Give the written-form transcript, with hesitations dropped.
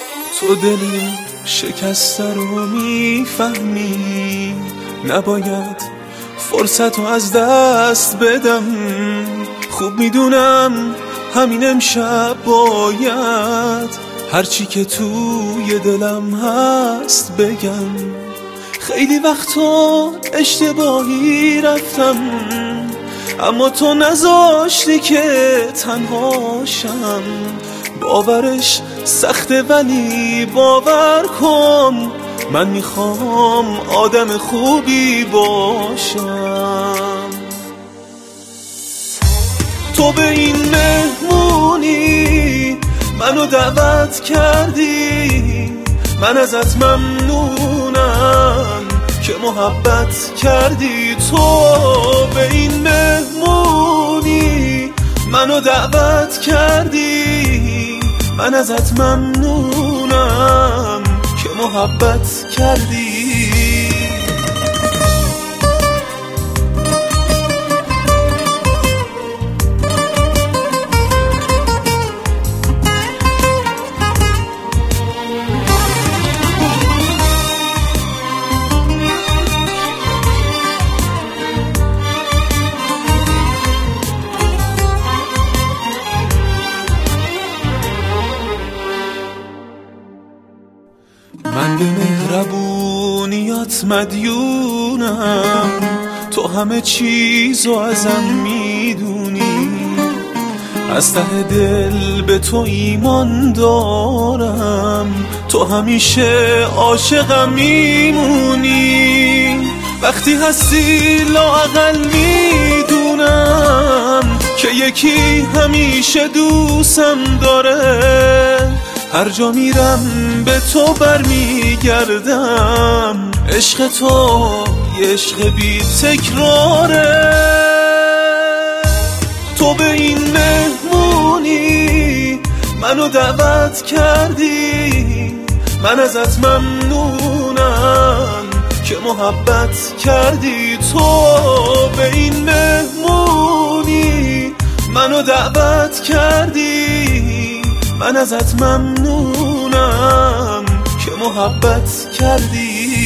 تو دل شکسته رو میفهمی، نباید فرصت رو از دست بدم. خوب میدونم همین امشب باید هرچی که توی دلم هست بگم. خیلی وقتا اشتباهی رفتم، اما تو نذاشتی که تنهاشم. باورش سخته ولی باور کن، من میخوام آدم خوبی باشم. تو به این مهمونی منو دعوت کردی، من ازت ممنونم که محبت کردی. تو به این مهمونی منو دعوت کردی، من ازت ممنونم که محبت کردی. من به مهربونیات مدیونم، تو همه چیزو ازم میدونی. از ته دل به تو ایمان دارم، تو همیشه عاشقم میمونی. وقتی هستی لااقل میدونم که یکی همیشه دوستم داره. هر جا میرم به تو برمیگردم، عشق تو یه عشق بی تکراره. تو به این مهمونی منو دعوت کردی، من ازت ممنونم که محبت کردی. تو به این مهمونی منو دعوت کردی، من ازت ممنونم که محبت کردی.